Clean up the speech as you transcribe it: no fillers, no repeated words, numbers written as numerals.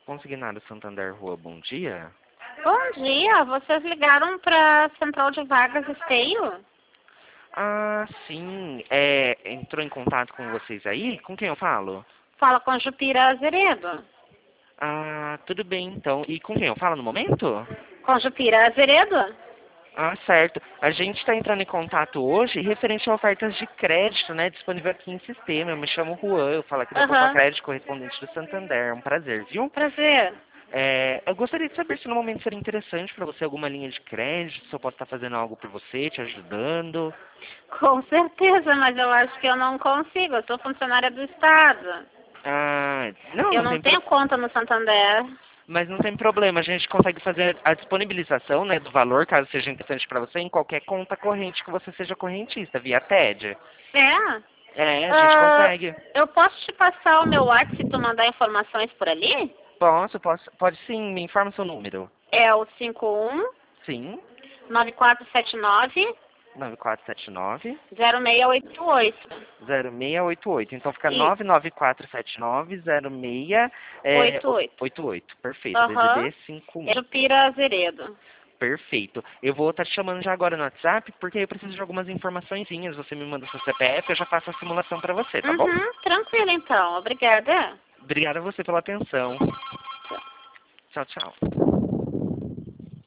Consignado Santander Rua, bom dia. Bom dia, vocês ligaram para a Central de Vagas Esteio? Ah, sim. Entrou em contato com vocês aí? Com quem eu falo? Fala com a Jupira Azeredo. Ah, tudo bem então. E com quem eu falo no momento? Com a Jupira Azeredo? Ah, certo. A gente está entrando em contato hoje referente a ofertas de crédito, né, disponível aqui em sistema. Eu me chamo Juan, eu falo aqui da Poupa Aham. Crédito, correspondente do Santander. É um prazer, viu? Prazer. Eu gostaria de saber se no momento seria interessante para você alguma linha de crédito, se eu posso estar fazendo algo por você, te ajudando. Com certeza, mas eu acho que eu não consigo. Eu sou funcionária do Estado. Ah, não, Eu não não tem tenho conta no Santander. Mas não tem problema, a gente consegue fazer a disponibilização, né, do valor, caso seja interessante para você, em qualquer conta corrente que você seja correntista, via TED. É? A gente Ah, consegue. eu posso te passar o meu WhatsApp se tu mandar informações por ali? Posso, pode sim, me informa o seu número. É o 51 Sim, 9479 9479 0688. 0688. Então fica Isso, 99479 88. 0688. Perfeito, Aham. DDD É 51. Jupira Azeredo. Perfeito. Eu vou estar te chamando já agora no WhatsApp, porque eu preciso de algumas informaçõezinhas. Você me manda seu CPF, eu já faço a simulação para você, tá bom? Uhum, tranquilo então. Obrigada. Obrigado a você pela atenção. Tchau, tchau.